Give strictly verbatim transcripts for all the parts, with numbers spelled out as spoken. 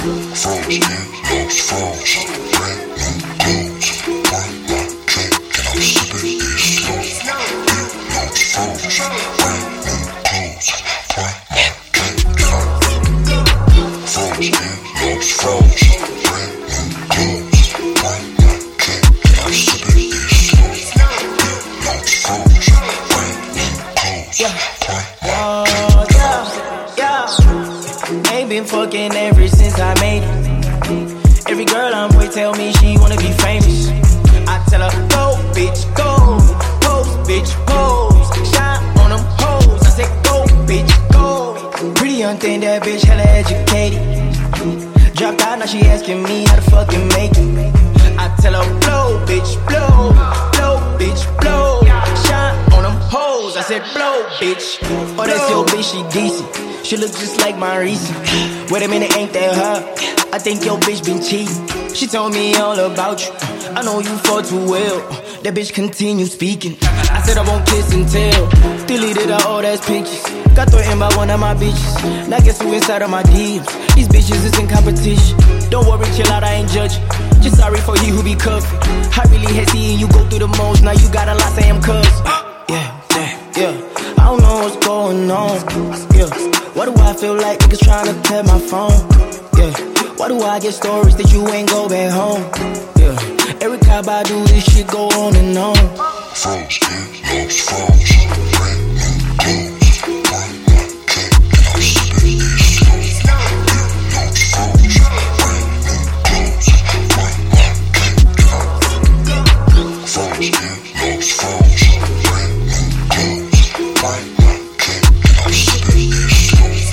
Fucking ever since I made it. Every girl I'm with tell me she wanna be famous. I tell her, go, bitch, go. Pose, bitch, pose. Shine on them hoes. I said, go, bitch, go. Pretty young thing, that bitch hella educated. Dropped out, now she asking me how to fucking make it. I tell her, blow, bitch, blow. Blow, bitch, blow. Shine on them hoes. I said, blow, bitch. Oh, that's your bitch, she decent. She look just like my Reese. Wait a minute, ain't that her? I think your bitch been cheating. She told me all about you. I know you fought too well. That bitch continue speaking. I said I won't kiss and tell. Deleted all old ass pictures. Got threatened by one of my bitches. Now guess who inside of my D Ms? These bitches is in competition. Don't worry, chill out, I ain't judging. Just sorry for he who be cuffing. I really had seen you go through the most. Now you got a lot, say I'm cuz. Yeah, yeah, yeah. I don't know what's going on. Yeah. Why do I feel like niggas tryna tap my phone? Yeah. Why do I get stories that you ain't go back home? Yeah. Every time I do this shit go on and on. Froze, kid, lost froze. Brand new clothes. Burn my cut, and I'm sipping these slows. Lost froze. Brand new clothes. Burn my cut, and I'm froze, kid, lost froze. Brand new clothes. Burn my cut, and I'm sipping these slows.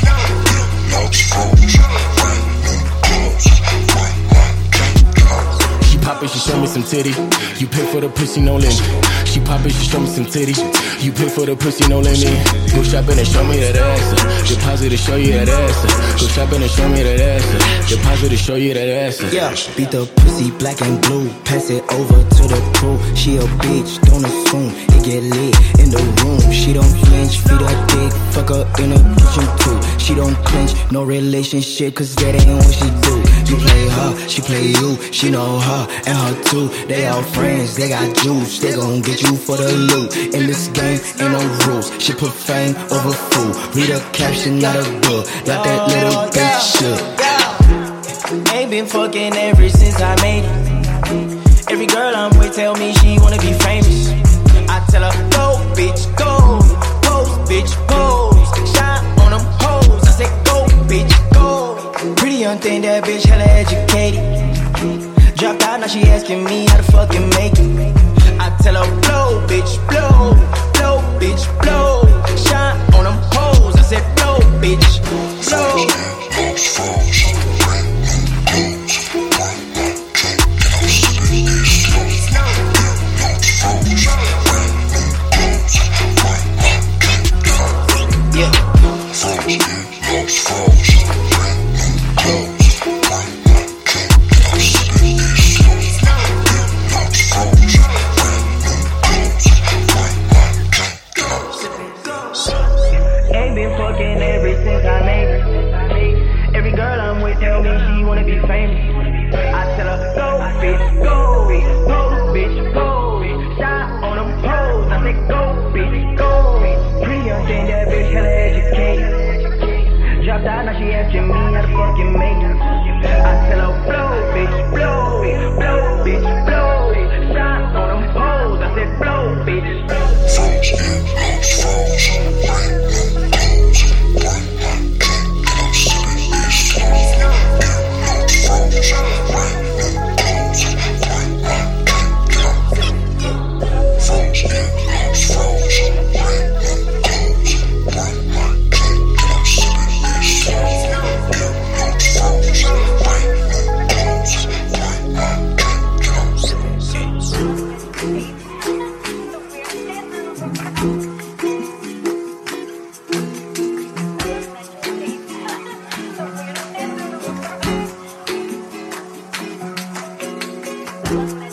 Lost froze. Brand new clothes. Burn my cut, and I'm She pop it, she show me some titty. You pay for the pussy, no limit. She pop it, she show me some titty. You pay for the pussy, no limit. Go shopping and show me that ass. Deposit to show you that ass. Go shopping and show me that ass. Deposit to show you that ass. Yeah, beat the pussy black and blue. Pass it over to the crew. She a bitch, don't assume it get lit in the room. She don't flinch, feed her dick, fuck her in the kitchen too. She don't clinch, no relationship, cause that ain't what she do. You play her, she play you. She know her and her too. They all friends, they got juice. They gon' get you for the loot. In this game, ain't no rules. She put fame over food. Read a caption, not a book. Like that little bitch should. Ain't been fucking ever since I made it. Every girl I'm with tell me she wanna be famous. I tell her, go, bitch, go. Pose, bitch, pose. Shine on them hoes. I said, go, bitch, go. Pretty young thing, that bitch hella educated. Dropped out, now she asking me how to fucking make it. I tell her, blow, bitch, blow. Blow, bitch, blow. Shine on them hoes. I said, blow, bitch, blow. lost froze. Brand new clothes. Burn my cut, and I'm sipping these slows. Lost froze. Brand new clothes. Burn my cut, and I'm Yeah. froze, kid, lost froze. Brand new clothes. Burn my cut, and I'm sipping these slows. Lost froze. Brand new clothes. Burn my cut, and I'm Ain't been fucking ever since I made it. Every girl I'm with tell me she wanna be famous. I tell her, go, bitch, go. Go, bitch, go. Shine on them hoes. I say, go, bitch, go. Pretty young thing, that bitch hella educated. Dropped out, now she asking me how to fucking make it. I tell her, blow, bitch, blow. Blow, bitch, blow. Shine on them hoes. I said, blow, bitch. froze, kid, lost froze. Brand new clothes. Burn my cut, and I'm sipping these slows. Lost froze. Brand new clothes. Burn my cut, and I'm froze, kid, lost froze. Brand new clothes. Burn my cut, and I'm sipping these slows. Lost froze. Brand new clothes. Burn my cut, and I'm We'll be right back.